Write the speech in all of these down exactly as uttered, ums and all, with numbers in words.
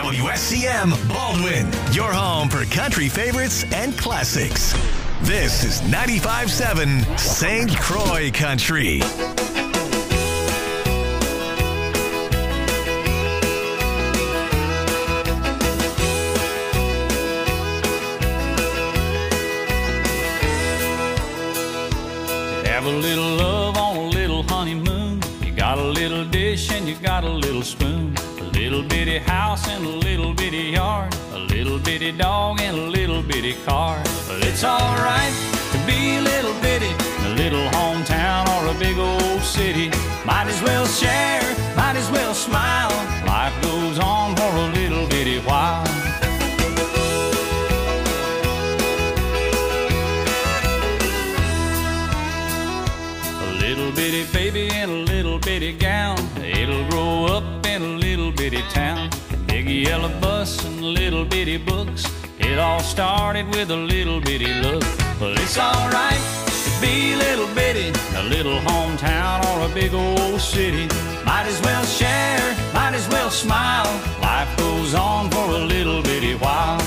W S C M Baldwin, your home for country favorites and classics. This is ninety-five point seven Saint Croix Country. Have a little love on a little honeymoon. You got a little dish and you got a little spoon. A little bitty house and a little bitty yard. A little bitty dog and a little bitty car. But it's alright to be a little bitty in a little hometown or a big old city. Might as well share, might as well smile. Life goes on for a little bitty while. Little bitty baby in a little bitty gown. It'll grow up in a little bitty town. Big yellow bus and little bitty books. It all started with a little bitty look. Well, it's alright to be a little bitty in a little hometown or a big old city. Might as well share, might as well smile. Life goes on for a little bitty while.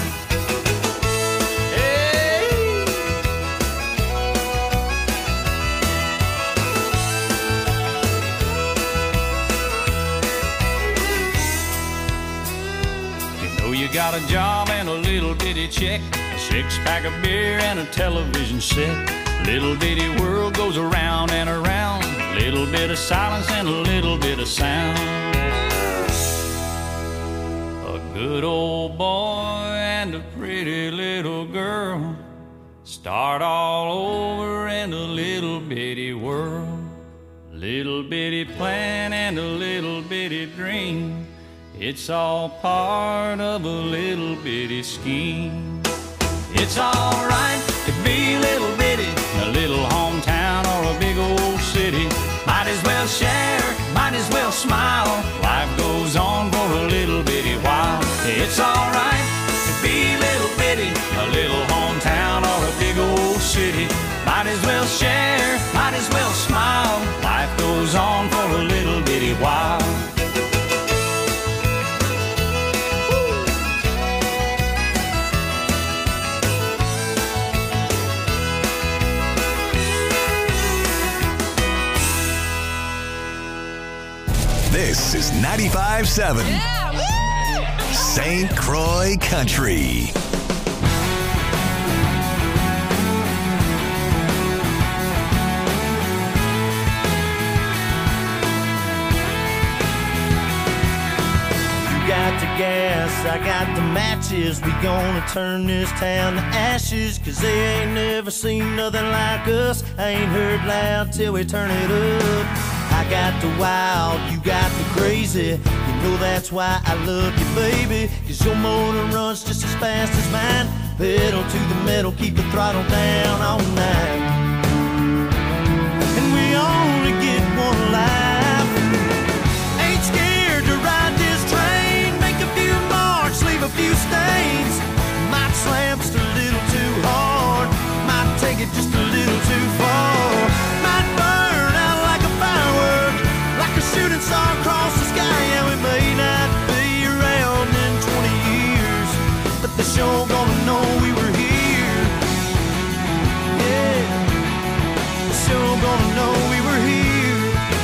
You got a job and a little bitty check, a six-pack of beer and a television set. Little bitty world goes around and around. A little bit of silence and a little bit of sound. A good old boy and a pretty little girl start all over in a little bitty world. Little bitty plan and a little bitty dream. It's all part of a little bitty scheme. It's alright to be a little bitty in a little hometown or a big old city. Might as well share, might as well smile. Life goes on for a little bitty while. It's alright to be a little bitty in a little hometown or a big old city. Might as well share, might as well smile. Life goes on for a little bitty while. This is ninety-five point seven yeah, Saint Croix Country. You got the gas, I got the matches. We gonna turn this town to ashes, 'cause they ain't never seen nothing like us. I ain't heard loud till we turn it up. I got the wild, you got the crazy. You know that's why I love you, baby, 'cause your motor runs just as fast as mine. Pedal to the metal, keep the throttle down all night. And we only get one life. Ain't scared to ride this train. Make a few marks, leave a few stains. Might slam just a little too hard. Might take it just a little too far. Might burn out like a firework, like a shooting star across the sky. And we may not be around in twenty years, but they're sure gonna know we were here. Yeah, they're sure gonna know we were here.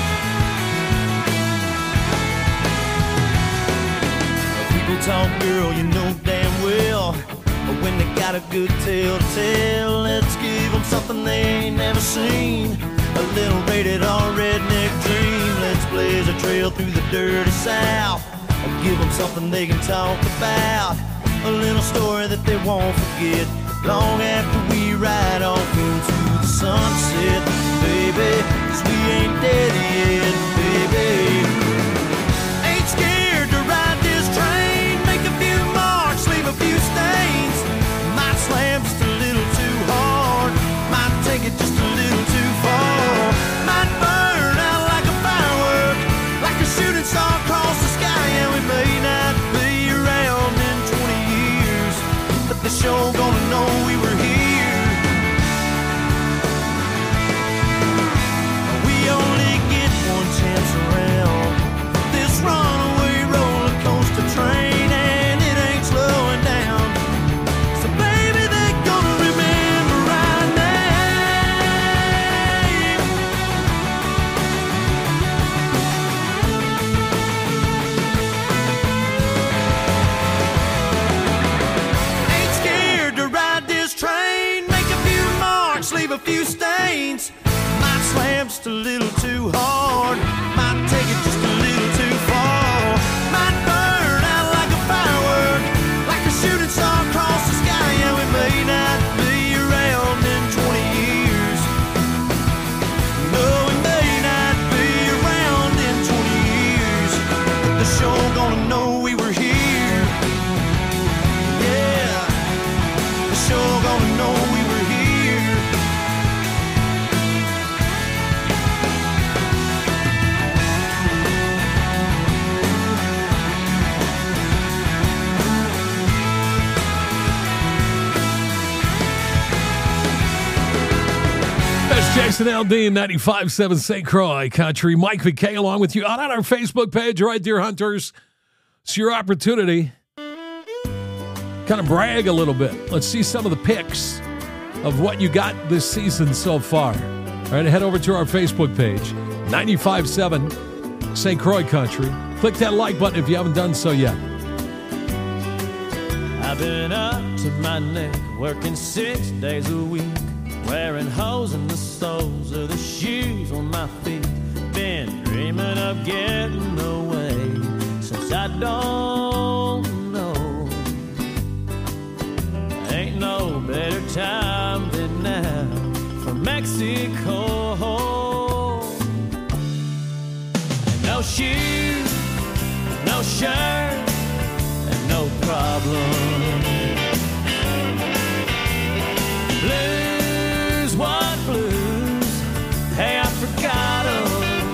People talk, girl, you know damn well, but when they got a good tale to tell, let's give them something they ain't never seen. A little rated R redneck dream. Let's blaze a trail through the dirty South and give them something they can talk about. A little story that they won't forget long after we ride off into the sunset, baby, 'cause we ain't dead yet, baby. Ain't scared to ride this train. Make a few marks, leave a few stains. Might slam just a little too hard. Might take it just a little too far. Might burn out like a firework, like a shooting star across the sky. And we may not be around in twenty years, but they're sure gonna know we were here. We only get one chance. a little too hard. Might take it just a little too far. Might burn out like a firework, like a shooting star across the sky. Yeah, we may not be around in twenty years. No, we may not be around in twenty years. But they're sure gonna know we were here. Yeah, they're sure gonna know we were here. Jason Aldean, ninety-five point seven Saint Croix Country. Mike McKay along with you out on our Facebook page, right, Deer Hunters? It's your opportunity. Kind of brag a little bit. Let's see some of the pics of what you got this season so far. All right, head over to our Facebook page, ninety-five point seven Saint Croix Country. Click that like button if you haven't done so yet. I've been up to my neck, working six days a week, wearing holes in the soles of the shoes on my feet. Been dreaming of getting away since I don't know. Ain't no better time than now for Mexico. No shoes, no shirt, and no problem. Blues, what blues? Hey, I forgot 'em.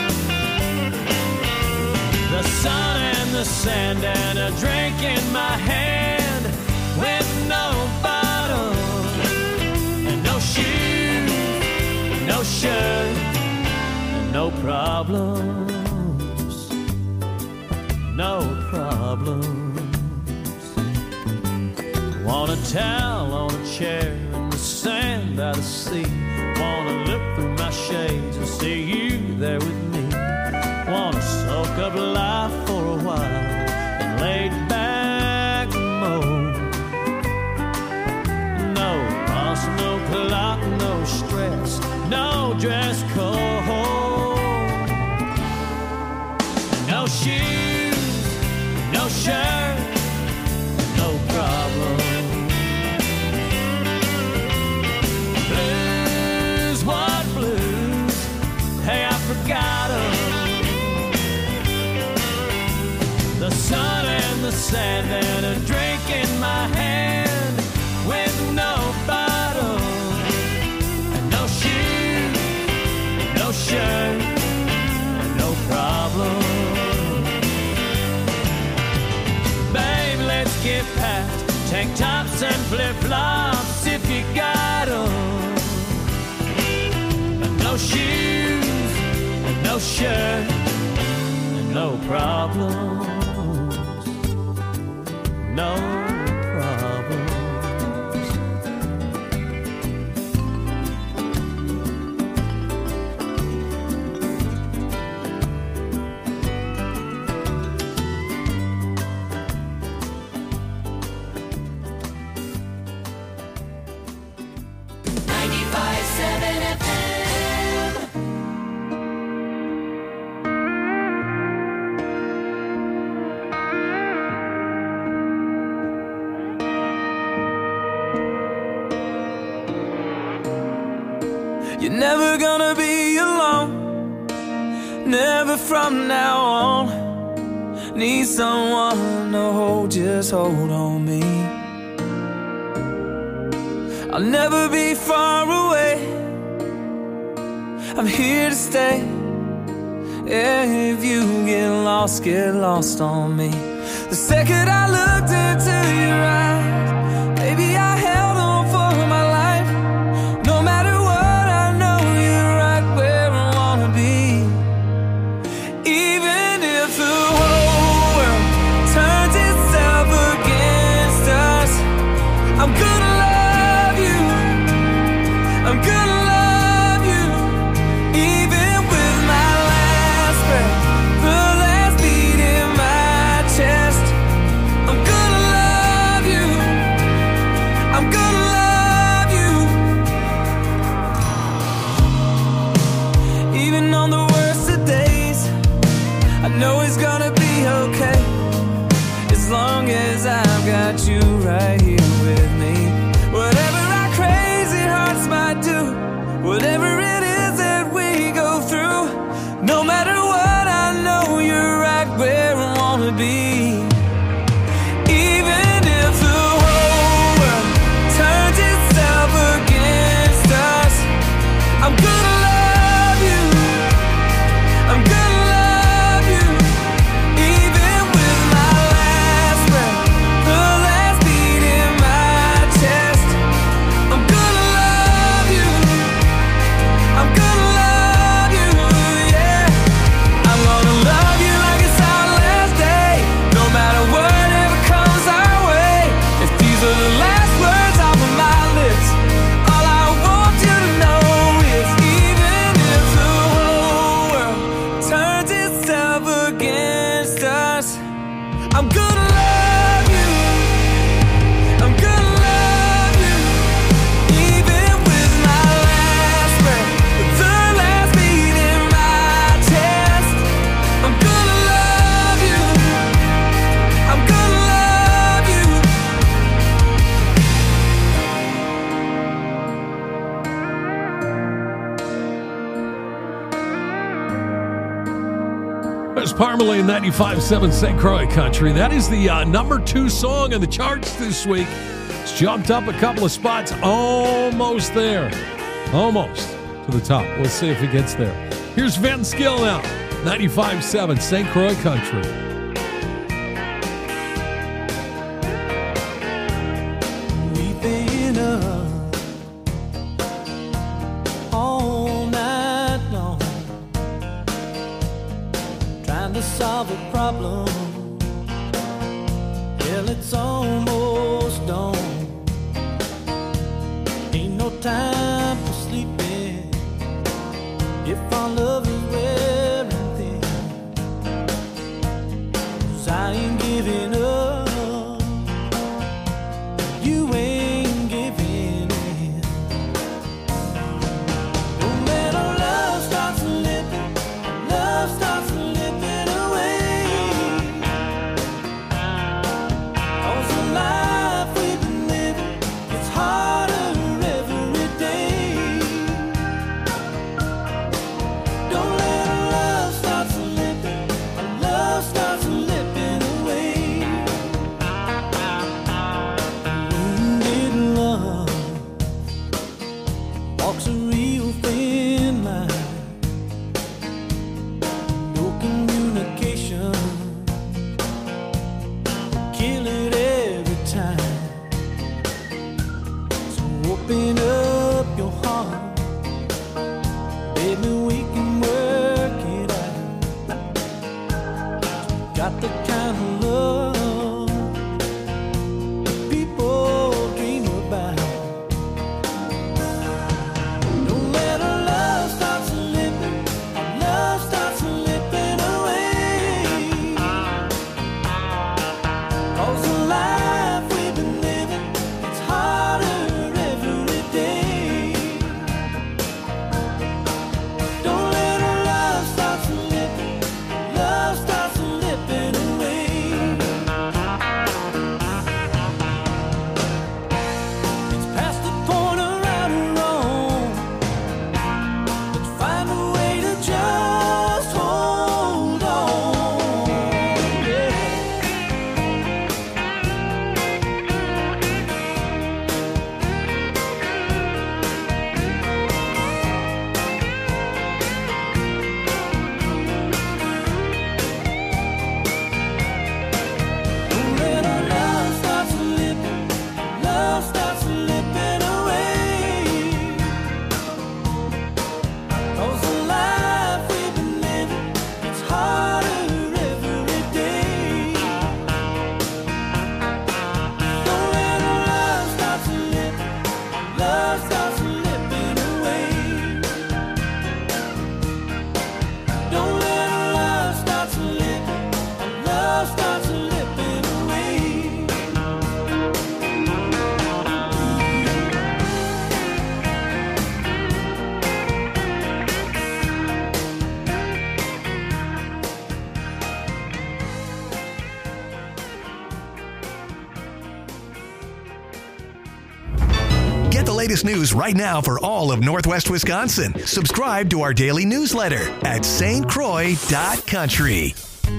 The sun and the sand and a drink in my hand with no bottle and no shoes, no shirt, and no problems, no problems. Want a towel on a chair in the sand by the sea. Wanna look through my shades and see you there with me. Wanna soak up life for a while and lay back mode. No boss, no clock, no stress, no dress code. No shoes, no shirt, no problem. Blues, what blues? Hey, I forgot 'em. The sun and the sand and a drink in my hand with no bottle and no shoes, no shirt, and no problem. Babe, let's get past tank tops and flip-flops if you got 'em. And no shoes, and no shirt, and no problems. No problems. ninety-five seven F M. You're never gonna be alone, never from now on. Need someone to hold, just hold on me. I'll never be far away, I'm here to stay. Yeah, if you get lost, get lost on me. The second I looked into your eyes, baby, I held on for my life. No matter what, I know you're right where I wanna be. Even if the whole world turns itself against us, I'm gonna love you, I'm gonna love you. Even with my last breath, the last beat in my chest, I'm gonna love long as I've got you right here with me. Whatever our crazy hearts might do, whatever it is that we go through, no matter what, I know you're right where I wanna be. Even if the whole world turns itself against us, I'm gonna love you. I'm gonna love you. Even with my last breath, the last beat in my chest, I'm gonna love you. I'm gonna love you, yeah. I'm gonna love you like it's our last day, no matter whatever comes our way. If these are the last words off of my lips, all I want you to know is even if the whole world turns itself against us, I'm gonna love you. I'm gonna love you. Even with my last breath, with the last beat in my chest, I'm gonna love you. I'm gonna love you. There's Parmalee, ninety-five point seven Saint Croix Country. That is the uh, number two song in the charts this week. It's jumped up a couple of spots, almost there. Almost to the top. We'll see if it gets there. Here's Vince Gill now, ninety-five point seven Saint Croix Country. We've been up all night long, trying to solve a problem. Well, it's almost dawn. Ain't no time for sleeping if our love is wearing thin. 'Cause I ain't giving up, you ain't giving in. No matter love starts slipping, love starts slipping away. 'Cause latest news right now for all of Northwest Wisconsin. Subscribe to our daily newsletter at S T Croix dot country.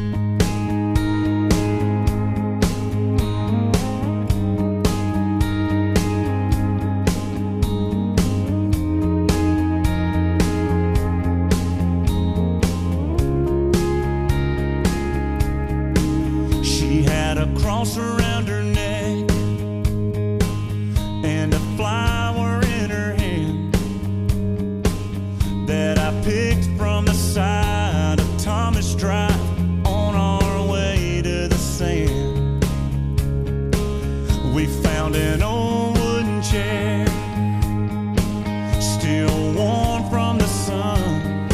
She had a cross around her neck and a flower in her hand that I picked from the side of Thomas Drive on our way to the sand. We found an old wooden chair, still warm from the sun.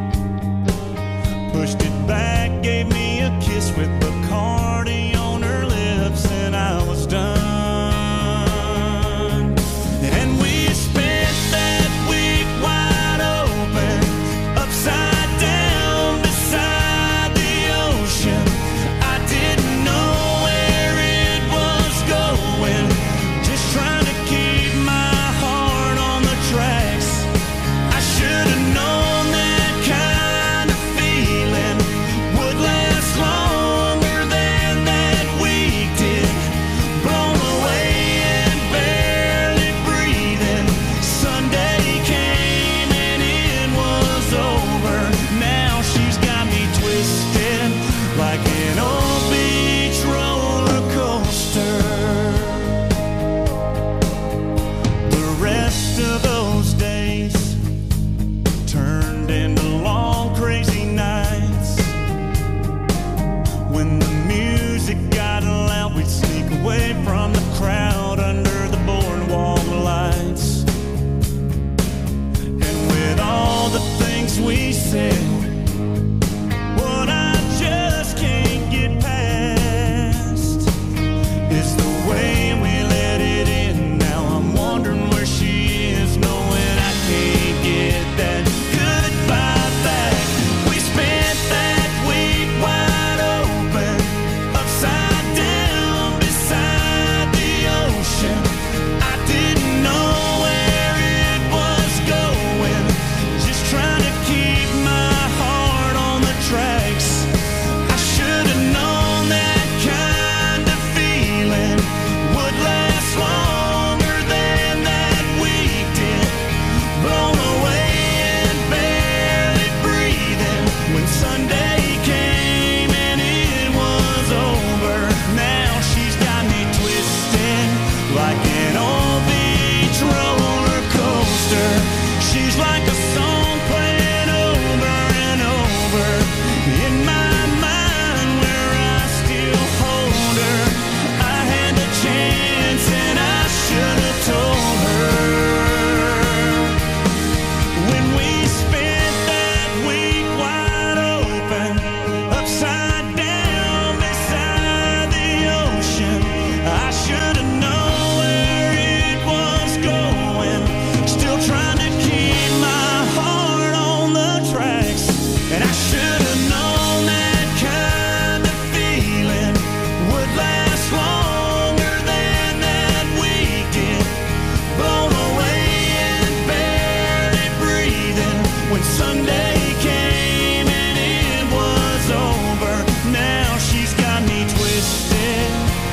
Pushed it back, gave me a kiss with Bacardi on her lips, and I was done. And we spent that week wide open, upside down beside the ocean. I didn't know where it was going, just trying to keep my heart on the tracks. I should have known that kind of feeling would last longer than that week did. Blown away and barely breathing. Sunday came and it was over. Now she's got me twisted like an old beach roller coaster. The rest of those days turned into long crazy nights. When the music got loud, we'd sneak away from the crowd under the boardwalk lights. And with all the things we said, what I just can't get past is the way we let it in. Now I'm wondering where she is, knowing I can't get that goodbye back. We spent that week wide open, upside down beside the ocean. I didn't know where it was going, just trying to keep my heart on the tracks. I should have known that kind of feeling would last longer than that week did. Blown away and barely breathing when Sunday came and it was over. Now she's got me twisted like an old beach roller coaster. She's like a song playing over and over in my mind, where I still hold her. I had the chance and I should have told her. When we spent that week wide open, upside down beside the ocean, I should have known where it was going. Still trying to keep my heart on the tracks. And I should have known that kind of feeling would last longer than that week did. Blown away and barely breathing when Sunday came and it was over. Now she's got me twisted.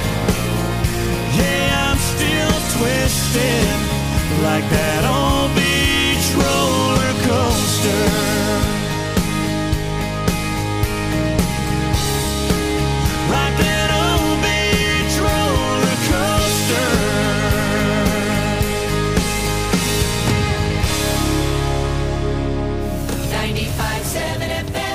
Yeah, I'm still twisted like that old beach roller coaster. Like that old beach roller coaster. ninety-five point seven F M.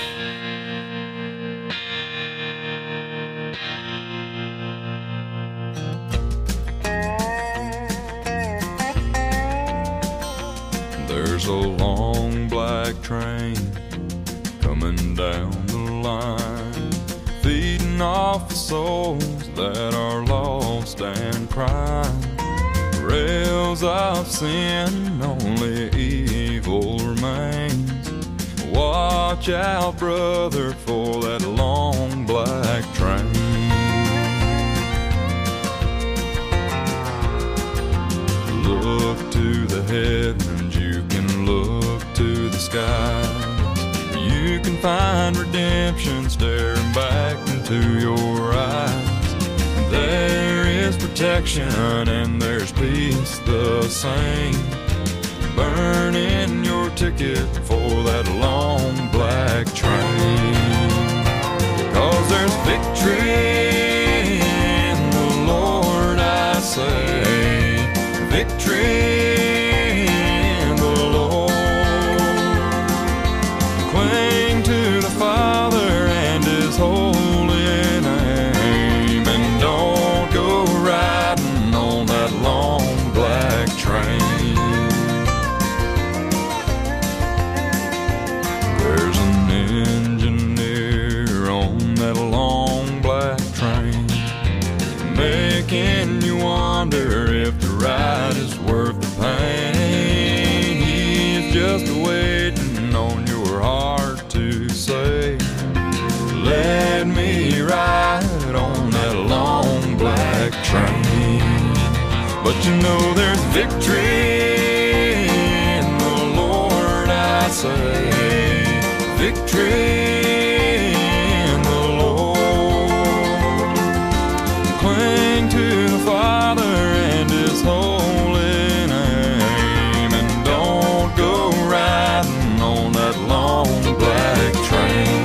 There's a long black train coming down the line, feeding off the souls that are lost and crying. Rails of sin, only evil remains. Watch out, brother, for that long black train. Look the skies. You can find redemption staring back into your eyes. There is protection and there's peace the same. Burning your ticket for that long black train. 'Cause there's victory in the Lord, I say. Victory in the Lord. Cling to the Father and His holy name, and don't go riding on that long black train. There's an engineer on that long black train, making you wonder if the ride is worth the pain. He's just waiting on your heart to say, let me ride on that long black train. But you know there's victory in the Lord, I say. Victory in the Lord. Cling to the Father and His holy name, and don't go riding on that long black train.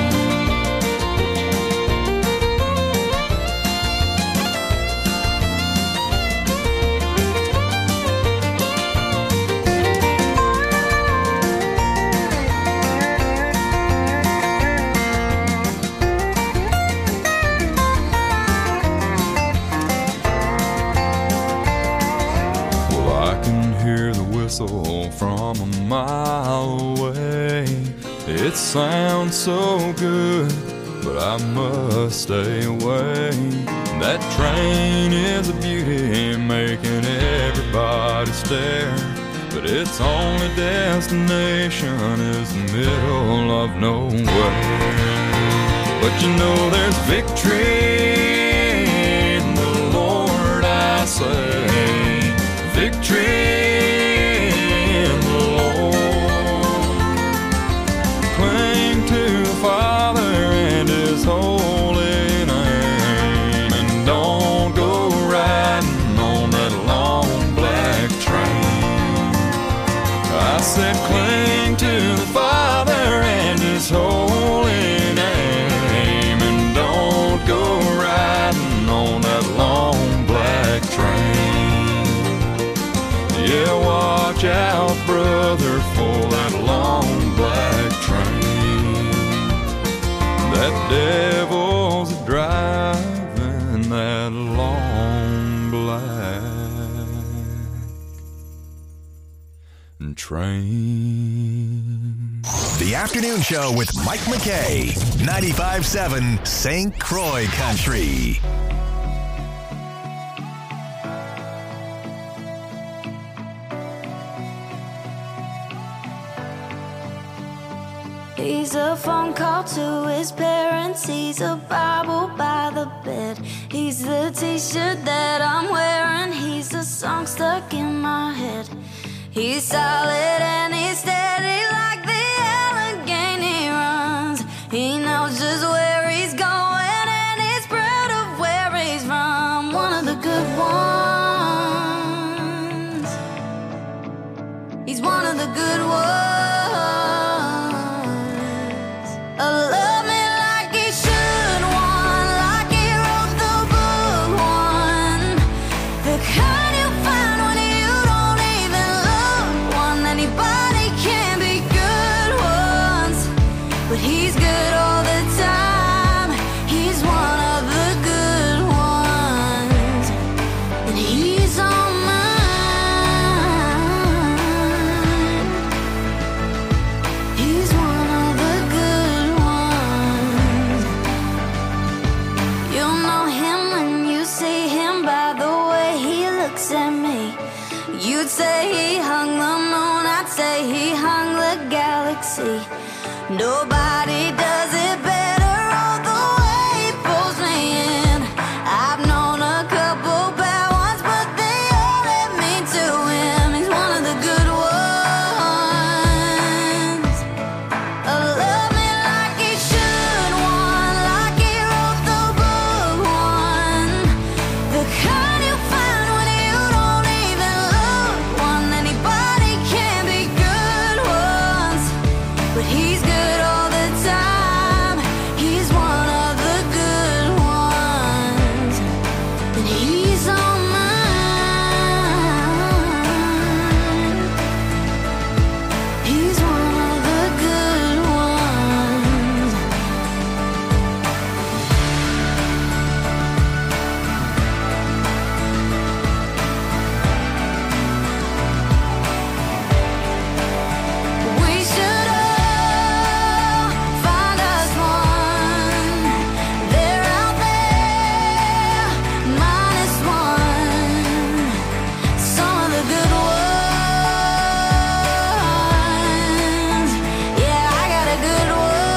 From a mile away, it sounds so good, but I must stay away. That train is a beauty, making everybody stare, but its only destination is the middle of nowhere. But you know there's victory in the Lord, I say. Victory. Father and His holy name, and don't go riding on that long black train. I said cling to the Father and His holy name, and don't go riding on that long black train. Yeah, watch out, brother, for that long black train. That devil's driving that long black train. The Afternoon Show with Mike McKay, ninety-five seven Saint Croix Country. He's a phone call to his parents. He's a Bible by the bed. He's the t-shirt that I'm wearing. He's a song stuck in my head. He's solid and he's steady like the Allegheny runs. He knows just where he's going and he's proud of where he's from. One of the good ones. He's one of the good ones. Love me like he should, one like he wrote the book, one the kind you find when you don't even look, one anybody can be good ones, but he's good all the time. He's one of the good ones, and he's on mine. He's one of the good ones. You'll know him when you see him by the way he looks at me. You'd say he hung the moon, I'd say he hung the galaxy. Nobody does it better, all the way he pulls me in. I've known a couple bad ones, but they all led me to him. He's one of the good ones. then he's all mine. He's one of the good ones. We should all find us one. They're out there, minus one. Some of the good ones. Yeah, I got a good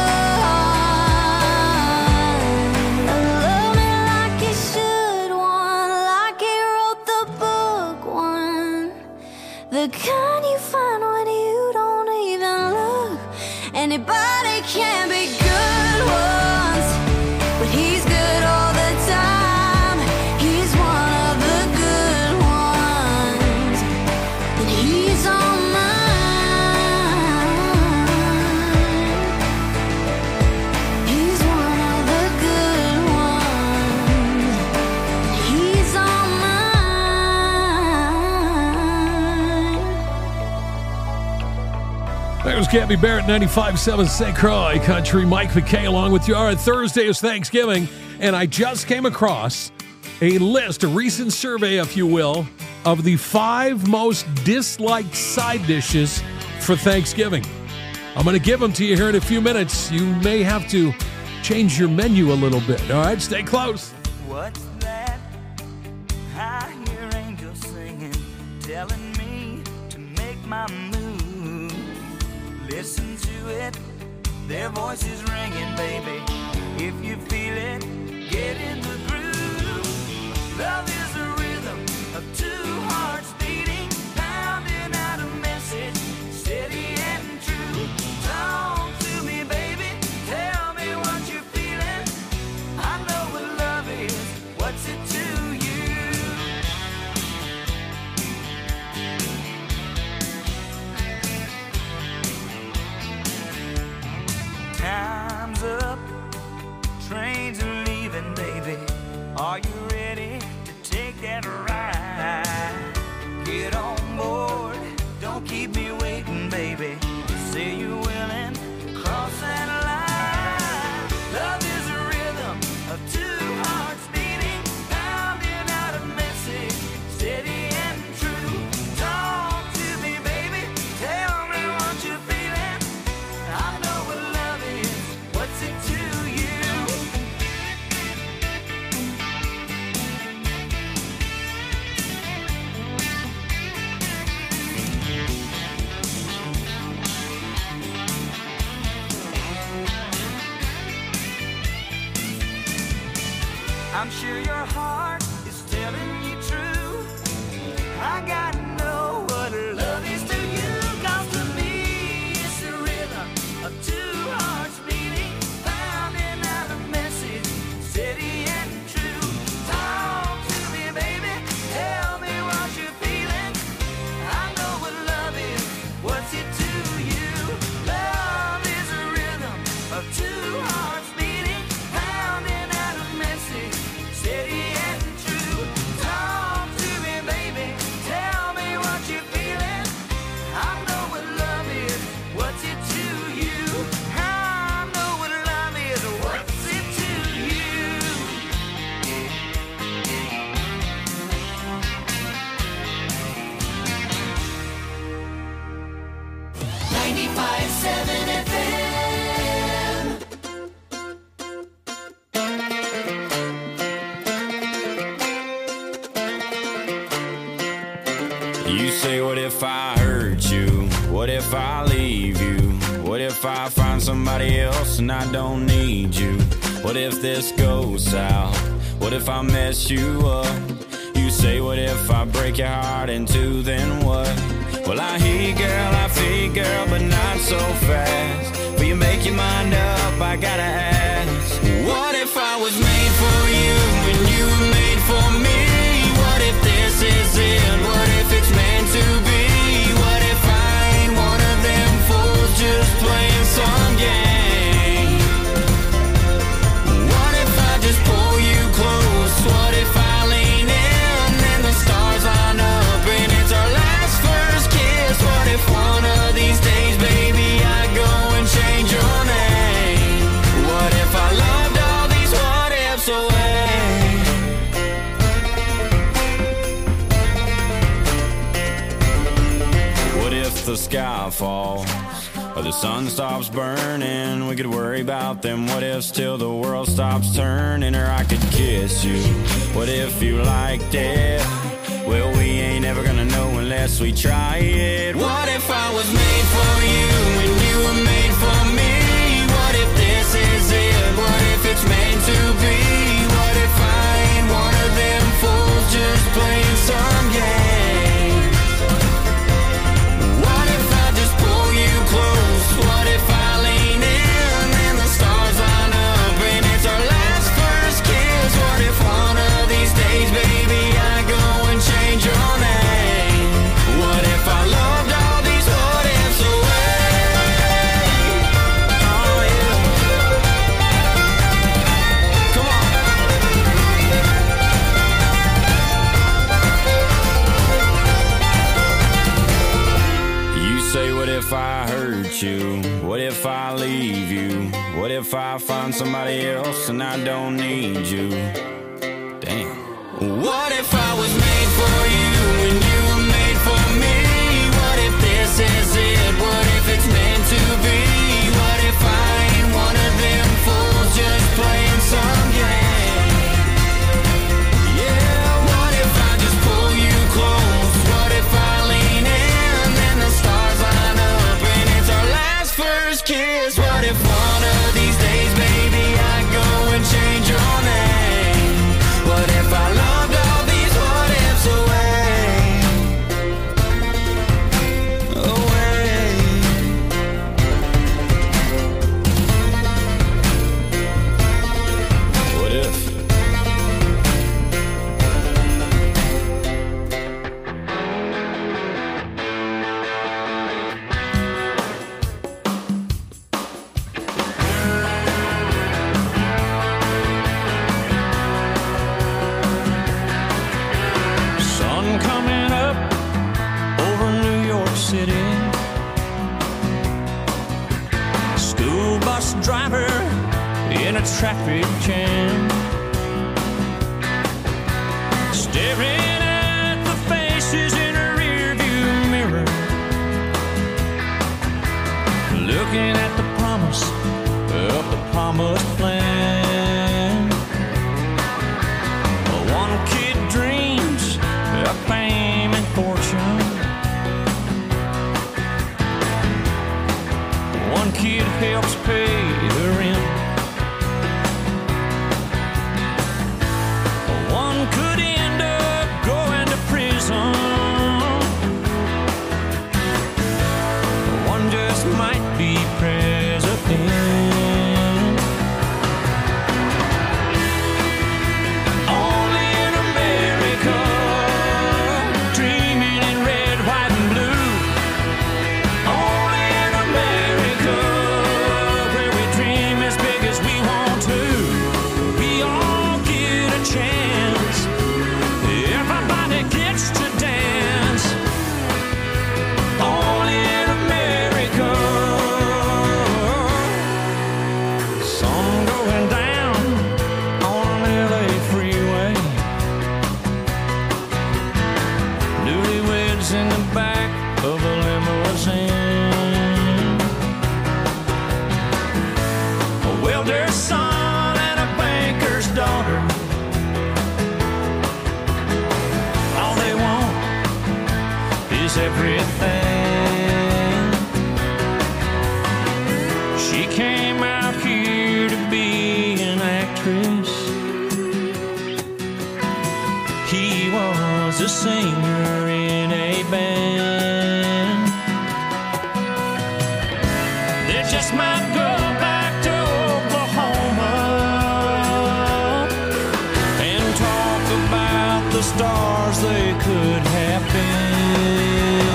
one. Love me like you should, one like he wrote the book, one. The kind you find when you don't even look. Anybody can be good once, but he's good all the time. He's one of the good ones, and he's all mine. He's one of the good ones, and he's all mine. There's Gabby Barrett, ninety-five point seven Saint Croix Country. Mike McKay along with you. All right, Thursday is Thanksgiving, and I just came across a list, a recent survey, if you will, of the five most disliked side dishes for Thanksgiving. I'm going to give them to you here in a few minutes. You may have to change your menu a little bit. All right, stay close. What's that? I hear angels singing, telling me to make my move. Listen to it, their voices ringing, baby. If you feel it, get in the groove. Love is a rhythm of two hearts beating, pounding out a message, steady and true. Talk to me, baby, tell me what you're feeling. I know what love is, what's it to you? Time's up, trains are leaving, baby. Are you ready to take that ride? Get on board, don't keep me waiting, baby. Say you're willing to cross that line. Love is a rhythm of two hearts beating, pounding out a message, steady and true. Talk to me, baby, tell me what you're feeling. I know what love is, what's it to you? I'm sure your heart is telling you true. I gotta know what love is to you. 'Cause to me it's a rhythm of two hearts beating, pounding out a message, steady and true. Talk to me, baby, tell me what you're feeling. I know what love is, what's it to you? Love is a rhythm of two hearts beating, pounding out a message, steady and true. Talk to me, baby, tell me what you're feeling. I know what love is, what's it to you? I know what love is, what's it to you? ninety-five point seven F M. You say, what if I hurt you? What if I leave you? What if I find somebody else and I don't need you? What if this goes south? What if I mess you up? You say, what if I break your heart in two, then what? Well, I hear you, girl, I feel you, girl, but not so fast. Will you make your mind up? I gotta ask. What if I was made for you and you were made for me? What if this is it? What if it's meant to be? What if I ain't one of them fools just playing some game? What if I just pull you close? What if I lean the sky falls or the sun stops burning. We could worry about them what ifs till the world stops turning. Or I could kiss you, what if you liked it? Well, we ain't ever gonna know unless we try it. What if I was made for you and you were made for me? What if this is it? What if it's meant to be? What if I ain't one of them fools just playing some game? What if I just pull you close? What if I lean in and the stars line up and it's our last first kiss? What if one of these days, baby, I go and change your name? What if I loved all these what ifs away? Oh yeah. Come on. You say, what if I hurt you? What if I leave you? What if I find somebody else and I don't need you? Damn. What if I was made for you and you were made for me? What if this is it? What if it's meant to be? What if I ain't one of them fools just playing some game? Yeah, what if I just pull you close? What if I lean in and the stars line up and it's our last first kiss? What if one of these days, baby, I go and change your name? What if I loved all these what ifs away? Away. What if? Sun coming up over New York City. School bus driver in a traffic jam, staring at the faces in a rearview mirror, looking at the promise of the promised land. One kid dreams of fame and fortune. One kid helps pay the rent. One could end up going to prison. One just might be president. Only in America, dreaming in red, white, and blue. Only in America, where we dream as big as we want to. We all get a chance. Everybody gets to dance. Only in America. Sun going down on an L A freeway. Newlyweds in the back of a limousine. A welder's son and a banker's daughter. All they want is everything. She came out here to be an actress. He was a singer in a band. They just might go back to Oklahoma and talk about the stars they could have been.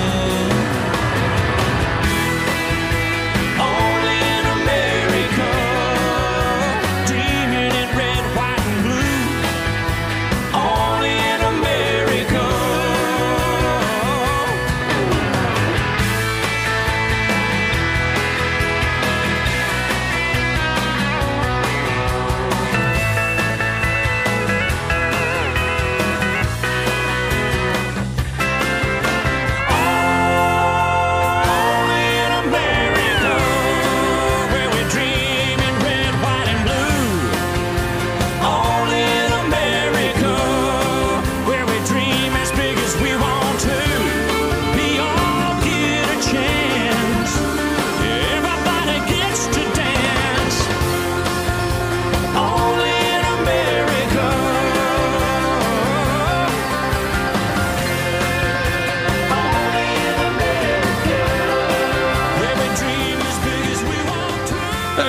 Only in America, dreaming in red, white, and blue. Only in America.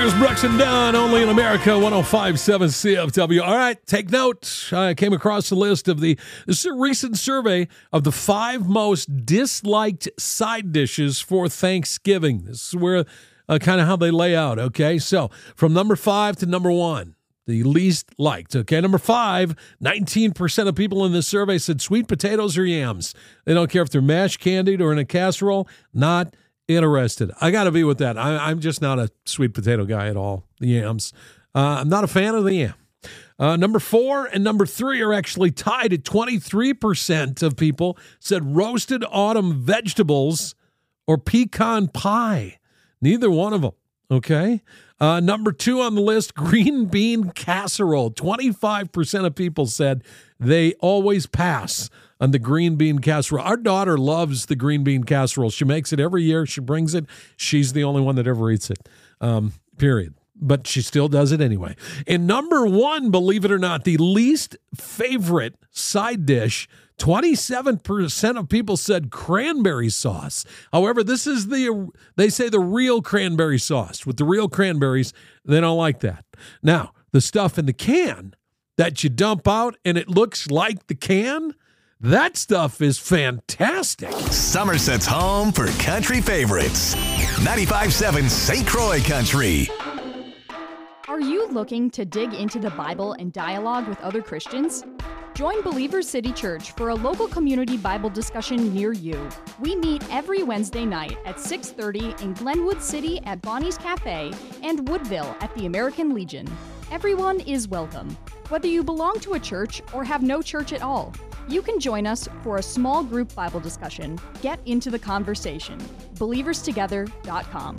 There's Brooks and Dunn, only in America, one oh five point seven C F W. All right, take note. I came across the list of the, this is a recent survey of the five most disliked side dishes for Thanksgiving. This is where, uh, kind of how they lay out, okay? So, from number five to number one, the least liked, okay? Number five, nineteen percent of people in this survey said sweet potatoes or yams. They don't care if they're mashed, candied, or in a casserole. Not interested. I got to be with that. I, I'm just not a sweet potato guy at all. The yams. Uh, I'm not a fan of the yam. Uh, number four and number three are actually tied at twenty-three percent of people said roasted autumn vegetables or pecan pie. Neither one of them. Okay. Uh, number two on the list, green bean casserole. twenty-five percent of people said they always pass on the green bean casserole. Our daughter loves the green bean casserole. She makes it every year. She brings it. She's the only one that ever eats it, um, period. But she still does it anyway. And number one, believe it or not, the least favorite side dish, twenty-seven percent of people said cranberry sauce. However, this is the, they say the real cranberry sauce. With the real cranberries, they don't like that. Now, the stuff in the can that you dump out and it looks like the can, that stuff is fantastic. Somerset's home for country favorites. ninety-five point seven Saint Croix Country. Are you looking to dig into the Bible and dialogue with other Christians? Join Believers City Church for a local community Bible discussion near you. We meet every Wednesday night at six thirty in Glenwood City at Bonnie's Cafe and Woodville at the American Legion. Everyone is welcome. Whether you belong to a church or have no church at all, you can join us for a small group Bible discussion. Get into the conversation. believers together dot com.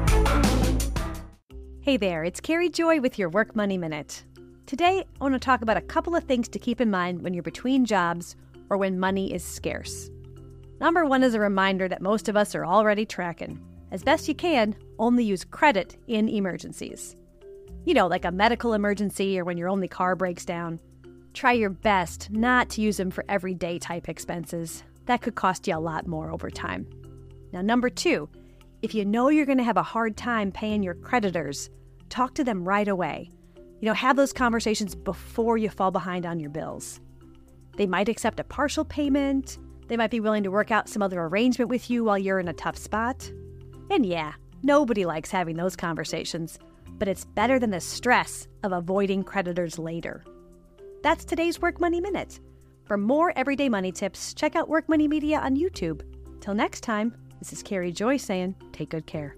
Hey there, it's Carrie Joy with your Work Money Minute. Today, I want to talk about a couple of things to keep in mind when you're between jobs or when money is scarce. Number one is a reminder that most of us are already tracking. As best you can, only use credit in emergencies. You know, like a medical emergency or when your only car breaks down. Try your best not to use them for everyday type expenses. That could cost you a lot more over time. Now, number two, if you know you're going to have a hard time paying your creditors, talk to them right away. You know, have those conversations before you fall behind on your bills. They might accept a partial payment. They might be willing to work out some other arrangement with you while you're in a tough spot. And yeah, nobody likes having those conversations, but it's better than the stress of avoiding creditors later. That's today's Work Money Minute. For more everyday money tips, check out Work Money Media on YouTube. Till next time, this is Carrie Joy saying, take good care.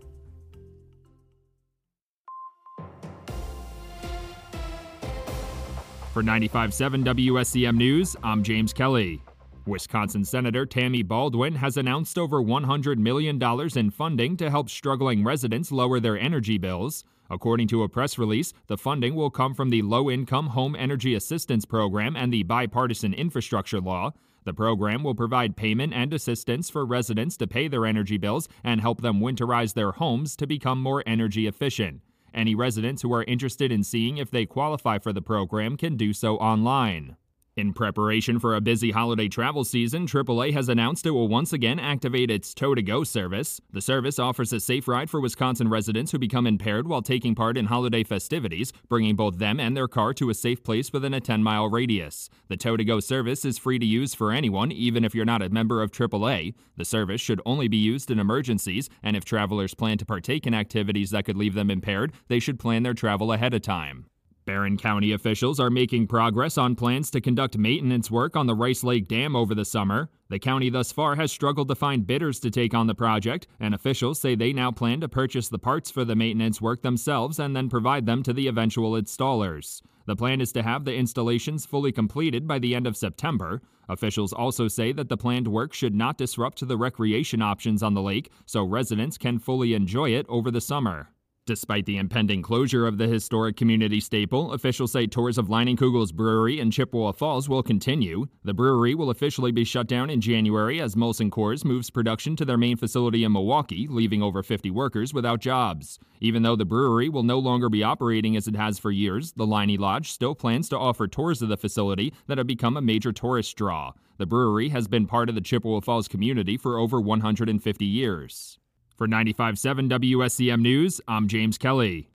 For ninety-five point seven W S C M News, I'm James Kelly. Wisconsin Senator Tammy Baldwin has announced over one hundred million dollars in funding to help struggling residents lower their energy bills. According to a press release, the funding will come from the Low-Income Home Energy Assistance Program and the Bipartisan Infrastructure Law. The program will provide payment and assistance for residents to pay their energy bills and help them winterize their homes to become more energy efficient. Any residents who are interested in seeing if they qualify for the program can do so online. In preparation for a busy holiday travel season, triple A has announced it will once again activate its Tow to Go service. The service offers a safe ride for Wisconsin residents who become impaired while taking part in holiday festivities, bringing both them and their car to a safe place within a ten-mile radius. The Tow to Go service is free to use for anyone, even if you're not a member of triple A. The service should only be used in emergencies, and if travelers plan to partake in activities that could leave them impaired, they should plan their travel ahead of time. Barron County officials are making progress on plans to conduct maintenance work on the Rice Lake Dam over the summer. The county thus far has struggled to find bidders to take on the project, and officials say they now plan to purchase the parts for the maintenance work themselves and then provide them to the eventual installers. The plan is to have the installations fully completed by the end of September. Officials also say that the planned work should not disrupt the recreation options on the lake, so residents can fully enjoy it over the summer. Despite the impending closure of the historic community staple, officials say tours of Leinenkugel's Brewery in Chippewa Falls will continue. The brewery will officially be shut down in January as Molson Coors moves production to their main facility in Milwaukee, leaving over fifty workers without jobs. Even though the brewery will no longer be operating as it has for years, the Leinie Lodge still plans to offer tours of the facility that have become a major tourist draw. The brewery has been part of the Chippewa Falls community for over one hundred fifty years. For ninety-five point seven W S C M News, I'm James Kelly.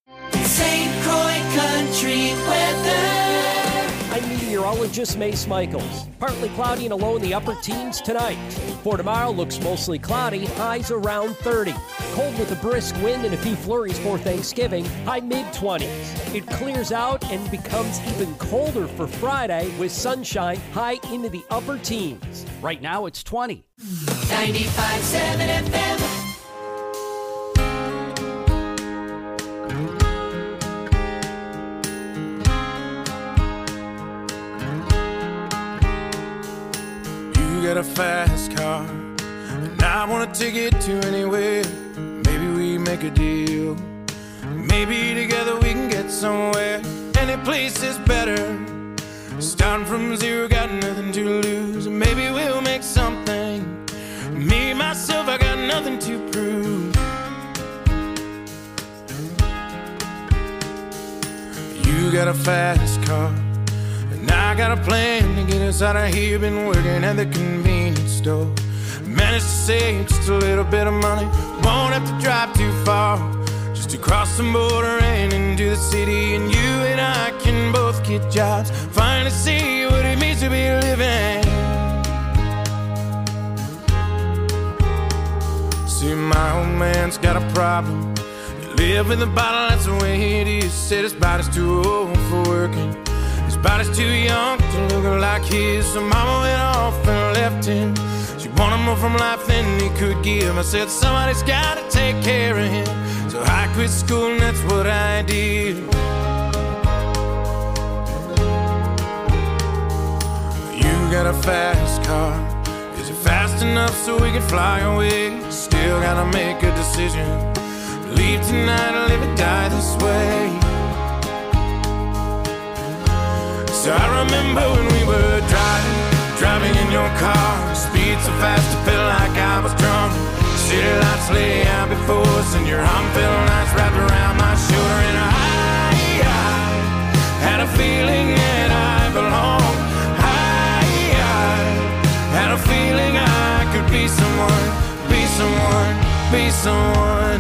Saint Croix Country weather. I'm meteorologist Mace Michaels. Partly cloudy and a low in the upper teens tonight. For tomorrow, looks mostly cloudy, highs around thirty. Cold with a brisk wind and a few flurries for Thanksgiving, high mid-twenties. It clears out and becomes even colder for Friday with sunshine, high into the upper teens. Right now, it's twenty. ninety-five point seven F M. You got a fast car, and I wanna take it to anywhere. Maybe we make a deal. Maybe together we can get somewhere. Any place is better. Starting from zero, got nothing to lose. Maybe we'll make something. Me, myself, I got nothing to prove. You got a fast car, and I got a plan to get us out of here. Been working at the convenience store. Managed to save just a little bit of money. Won't have to drive too far, just to cross the border and into the city. And you and I can both get jobs, finally see what it means to be living. See, my old man's got a problem. You live in the bottle, that's the way it is. Said his body's too old for working. His body's too young to look like his. So mama went off and left him. She wanted more from life than he could give. I said somebody's gotta take care of him. So I quit school and that's what I did. You got a fast car. Is it fast enough so we can fly away? Still gotta make a decision. Leave tonight or live or die this way. So I remember when we were driving, driving in your car. Speed so fast it felt like I was drunk. City lights lay out before us, and your arm felt nice wrapped around my shoulder. And I, I had a feeling that I belonged. I, I had a feeling I could be someone, be someone, be someone.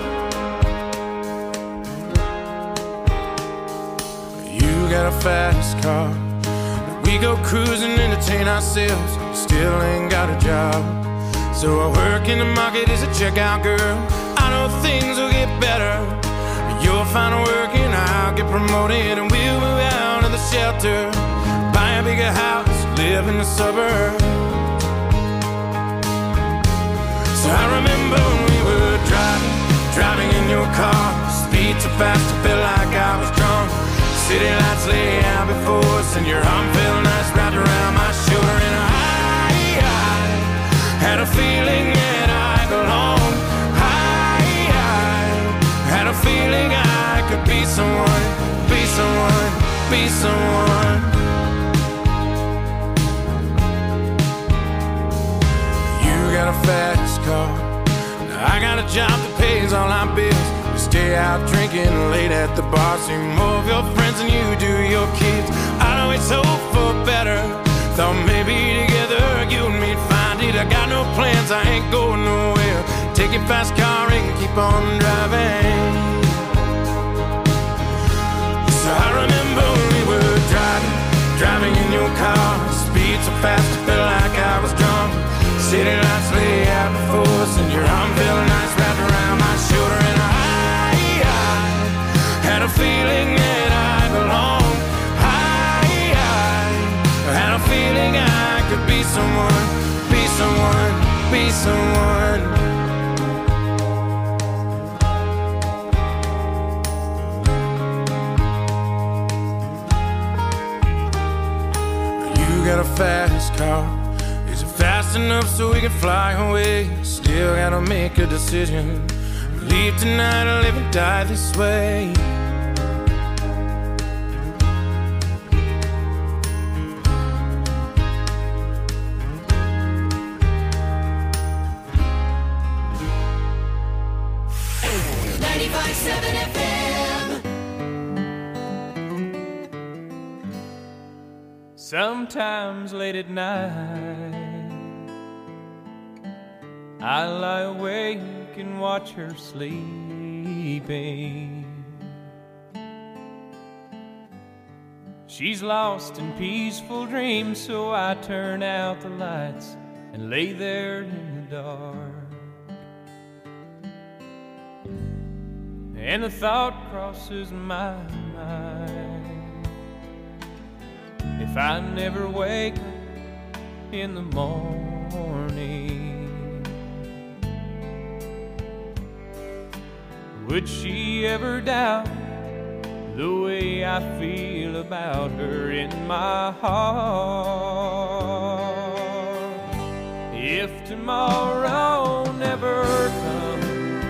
You got a fast car. We go cruising, entertain ourselves. Still ain't got a job. So I work in the market as a checkout girl. I know things will get better. You'll find work and I'll get promoted, and we'll move out of the shelter, buy a bigger house, live in the suburbs. So I remember when we were driving, driving in your car. Speed so fast it felt like I was drunk. City lights lay out before us, and your arm felt nice wrapped around my shoulder. And I, I had a feeling that I belonged. I, I had a feeling I could be someone, be someone, be someone. You got a fast car. I got a job that pays all our bills. We stay out drinking late at the bar. See more of your friends than you do your kids. I'd always hope for better. Thought maybe together you and me'd find it. I got no plans, I ain't going nowhere. Take your fast car and keep on driving. So I remember when we were driving, driving in your car. Speed so fast it felt like I was drunk. City lights lay out before us, and your arm felt nice wrapped around my shoulder. And I, I had a feeling that I belonged. I, I had a feeling I could be someone, be someone, be someone. You got a fast car. Fast enough so we can fly away. Still gotta make a decision. Leave tonight or live and die this way. ninety-five point seven F M. Sometimes late at night I lie awake and watch her sleeping. She's lost in peaceful dreams, so I turn out the lights and lay there in the dark. And the thought crosses my mind, if I never wake up in the morning, would she ever doubt the way I feel about her in my heart? If tomorrow never comes,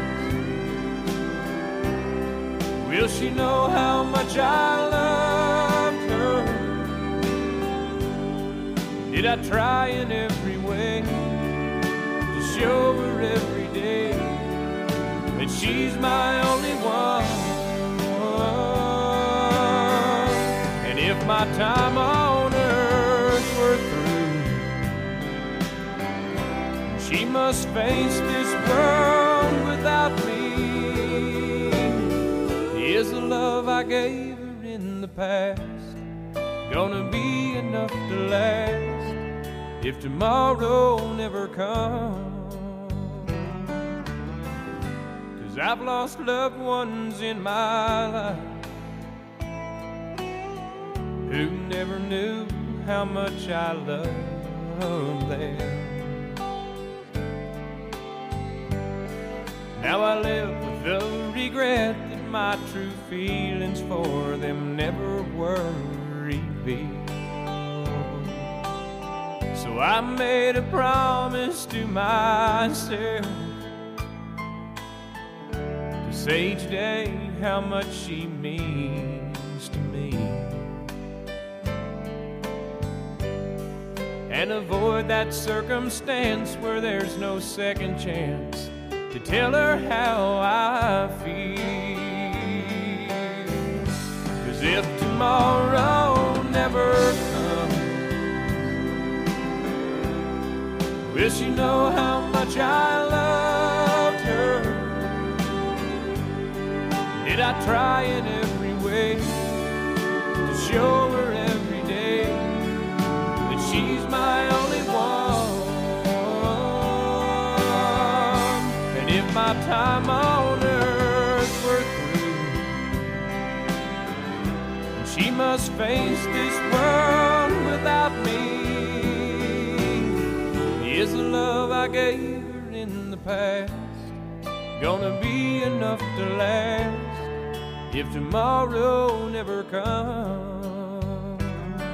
will she know how much I loved her? Did I try in every way to show her every day that she's my only one? And if my time on earth were through, she must face this world without me. Is the love I gave her in the past gonna be enough to last if tomorrow never comes? 'Cause I've lost loved ones in my life who never knew how much I loved them. Now I live with the regret that my true feelings for them never were revealed. So I made a promise to myself to say each day how much she means to me, and avoid that circumstance where there's no second chance to tell her how I feel. 'Cause if tomorrow never comes, will she know how much I loved her? Did I try in every way to show her every day that she's my only one? And if my time on earth were through, she must face this world without me, is the love I gave her in the past gonna be enough to last if tomorrow never comes?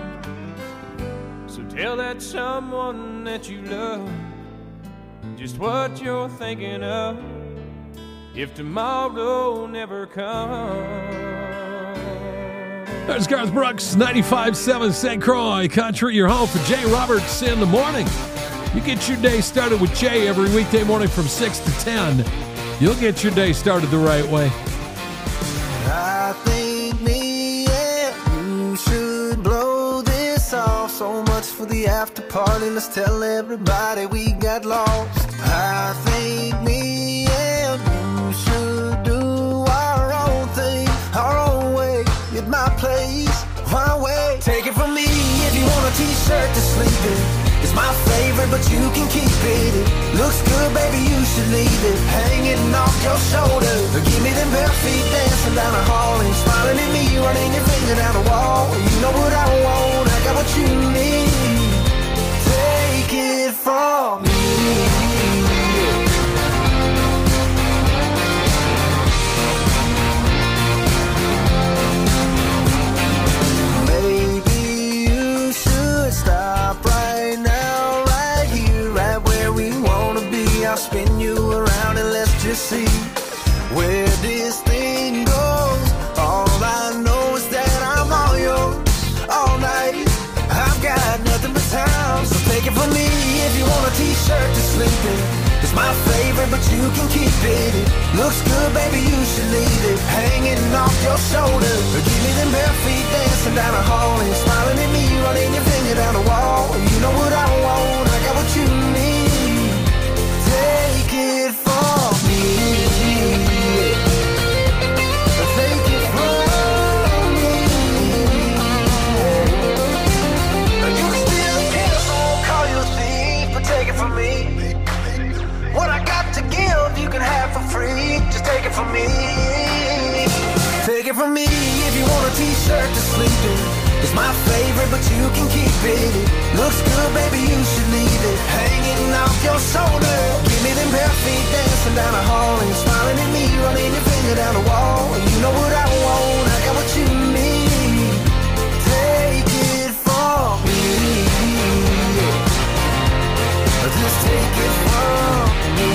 So tell that someone that you love just what you're thinking of if tomorrow never comes. There's Garth Brooks, ninety-five point seven Saint Croix Country, your home for Jay Roberts in the morning. You get your day started with Jay every weekday morning from six to ten. You'll get your day started the right way. I think me and you should blow this off. So much for the after party, let's tell everybody we got lost. I think me and you should do our own thing, our own way, at my place, my way. Take it from me if you want a t-shirt to sleep in. It's my favorite, but you can keep it. It looks good, baby, you should leave it hanging off your shoulder. Give me them bare feet dancing down the hall and smiling at me, running your finger down the wall. You know what I want, I got what you need. Take it from me. Maybe you should stop right now, right here, right where we wanna be. I'll spin you around and let's just see where this thing goes. All I know is that I'm all yours all night. I've got nothing but time, so take it from me if you want a t-shirt to sleep in. It's my favorite, but you can keep it. It looks good, baby, you should leave it hanging off your shoulder. Give me them bare feet dancing down the hall and smiling at me, running your finger down the wall. You know what I want, I got what you need. Take it from me. Take it from me. shirt to sleep in. It's my favorite, but you can keep it. It looks good, baby, you should leave it hanging off your shoulder. Give me them bare feet dancing down the hall, and you're smiling at me, running your finger down the wall. You know what I want, I got what you need. Take it from me. Just take it from me.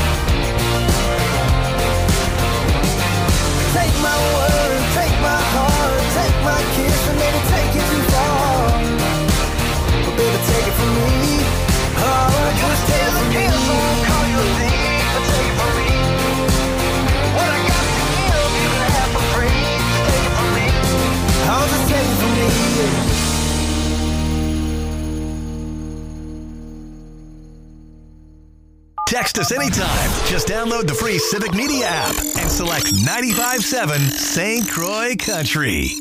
Take my word, take my heart, take my kiss, and maybe take it too far. But baby, take it from me. Oh, just take it from me. Call you a thief, but take it from me. What I got to give, you can have for free. Just take it from me. Oh, just take it from me. Text us anytime. Just download the free Civic Media app and select ninety-five point seven Saint Croix Country.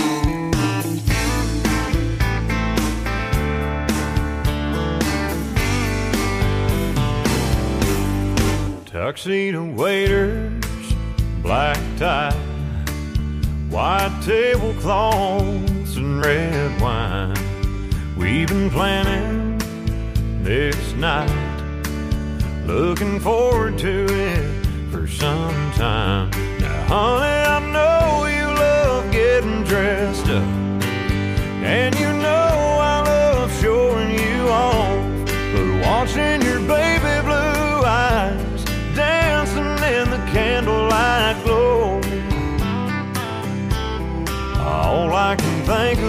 Tuxedo waiters, black tie, white tablecloths and red wine. We've been planning this night, looking forward to it for some time. Now, honey, I know you love getting dressed up, and you know I love showing you off. But watching your baby blue eyes dancing in the candlelight glow, all I can think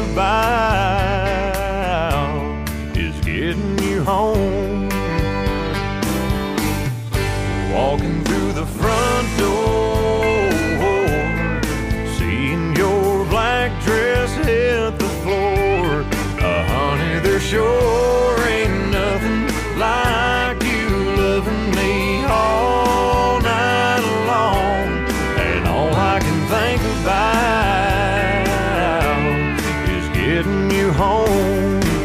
about is getting you home. Walking through the front door, seeing your black dress hit the floor. Uh, honey, there sure ain't nothing like you loving me all night long. And all I can think about is getting you home.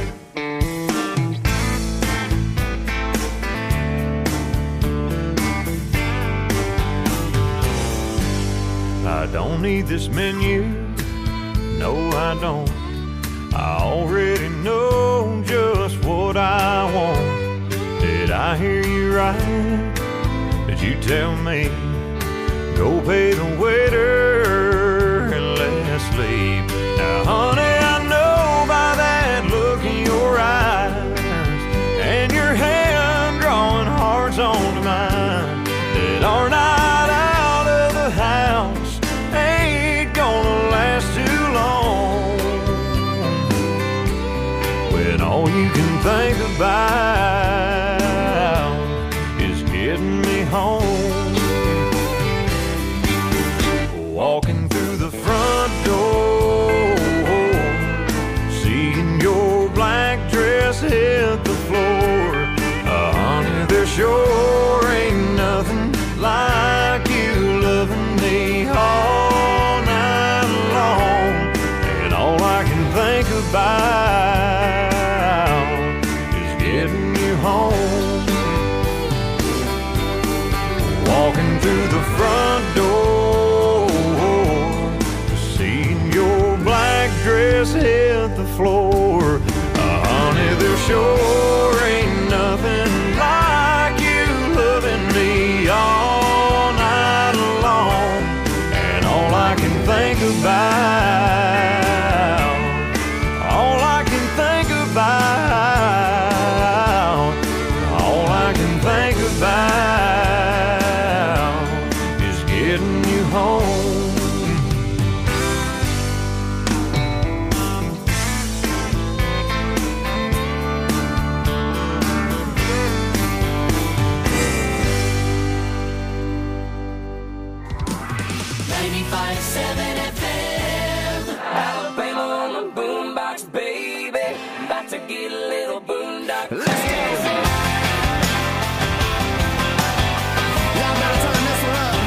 I don't need this menu, no I don't. I already know just what I want. Did I hear you right? Did you tell me, go pay the waiter and let's leave? Now honey, I know by that look in your eyes and your hand drawing hearts onto mine, that our night out of the house ain't gonna last too long, when all you can think about is getting me home. Walking through the front door, seeing your black dress hit the floor. Uh, honey, there sure ain't nothing like you loving me all night long. And all I can think about is getting you home. Walking through the front door, seeing your black dress hit the floor. Uh, honey, there sure ain't nothing like you loving me all night long. And all I can think about, all I can think about, all I can think about is getting you home. ninety-five point seven F M. Alabama on the boombox, baby. About to get a little boondock. Let's go. Y'all better turn this one up.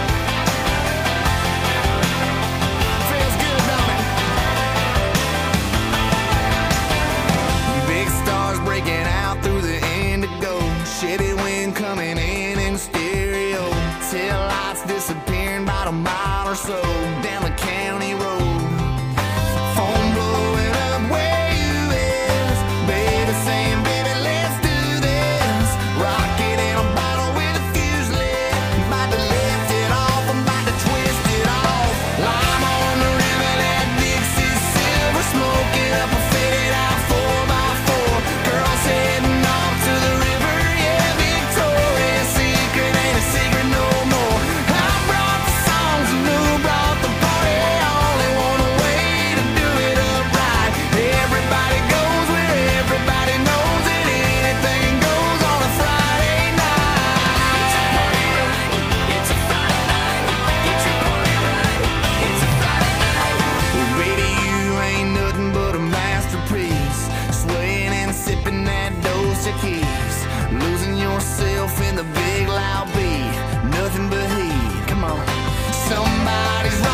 Feels good, don't it? Big stars breaking out through the indigo. Shitty wind coming in in stereo. Tail lights disappearing about a mile or so down the county road. the keys, losing yourself in the big loud beat. Nothing but heat. Come on. Somebody's